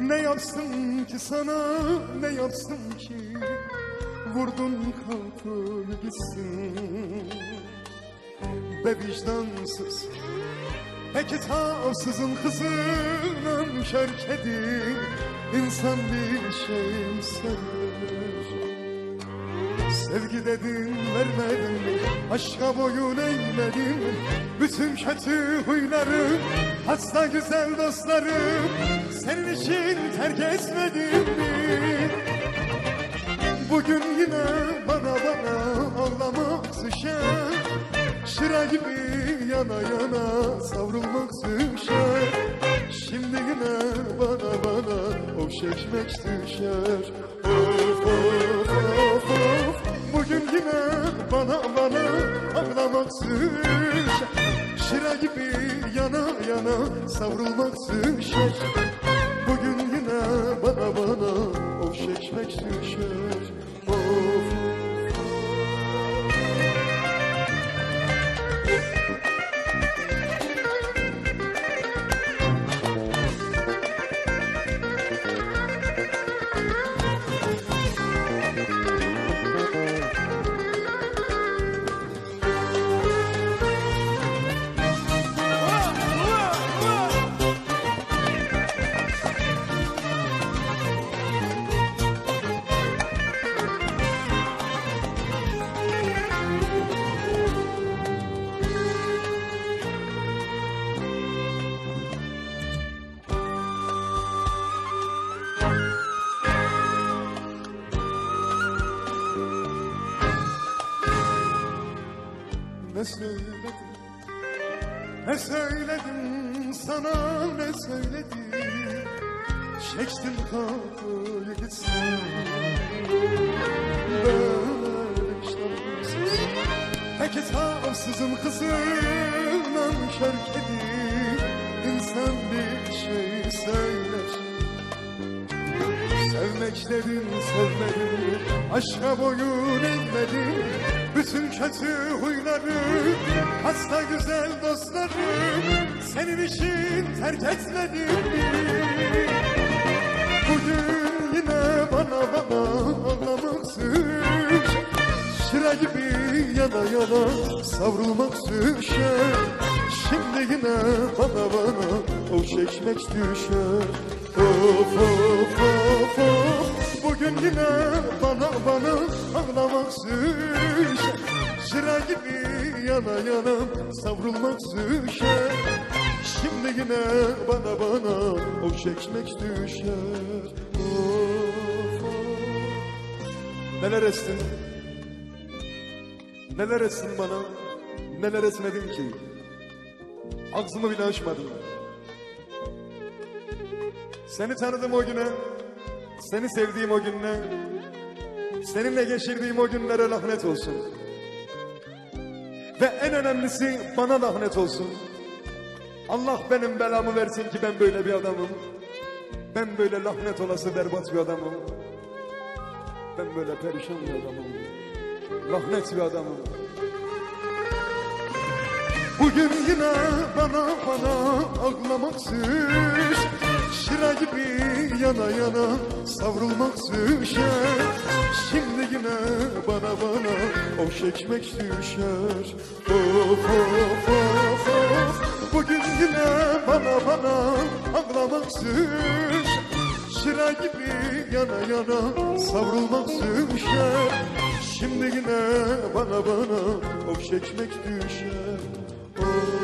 Ne yapsın ki sana, ne yapsın ki? Vurdun kapıyı gitsin. Be vicdansız, be kitapsızın kızının kör kedi. İnsan bir şey sever. Sevgi dedin vermedin mi? Aşka boyun eğmedin mi? Bütün kötü huylarım, hasta güzel dostlarım senin için terk etmedim mi? Bugün yine bana ağlamak düşer. Şıra gibi yana yana savrulmak düşer. Şimdi yine bana o çekmek düşer. Of of of of. Bugün yine bana ağlamak düşer. Şıra gibi yana yana savrulmak düşer. Bugün yine bana o çekmek düşer. Of. Ne söyledim sana, ne söyledim? Çektim kapıyı gitsin. Böyle vicdansız, pek hesapsızım kızımdan kör kedi. İnsan bir şey söyler. Sevmek dedin sevmedim, aşka boyun eğmedim. Bütün kötü huyları, hasta güzel dostlarım senin için terk etmedim mi? Bugün yine bana ağlamak düşer. Şıra gibi yana yana savrulmak düşer. Şimdi yine bana o çekmek düşer. Of of of of. Bugün yine bana ağlamak düşer. Şıra gibi yana yana savrulmak düşer. Şimdi yine bana o çekmek düşer. Of of. Neler ettin? Neler etsin bana? Neler etmedin ki? Ağzımı bile açmadım. Seni tanıdım o güne, seni sevdiğim o günle, seninle geçirdiğim o günlere lanet olsun. Ve en önemlisi bana lanet olsun. Allah benim belamı versin ki ben böyle bir adamım. Ben böyle lanet olası berbat bir adamım. Ben böyle perişan bir adamım. Lanet bir adamım. Bugün yine bana ağlamak düşer. Şıra gibi yana yana savrulmak düşer. Şimdi yine bana o çekmek düşer. Of of of of. Bugün yine bana ağlamak düşer. Şıra gibi yana yana savrulmak düşer. Şimdi yine bana o çekmek düşer. Oh.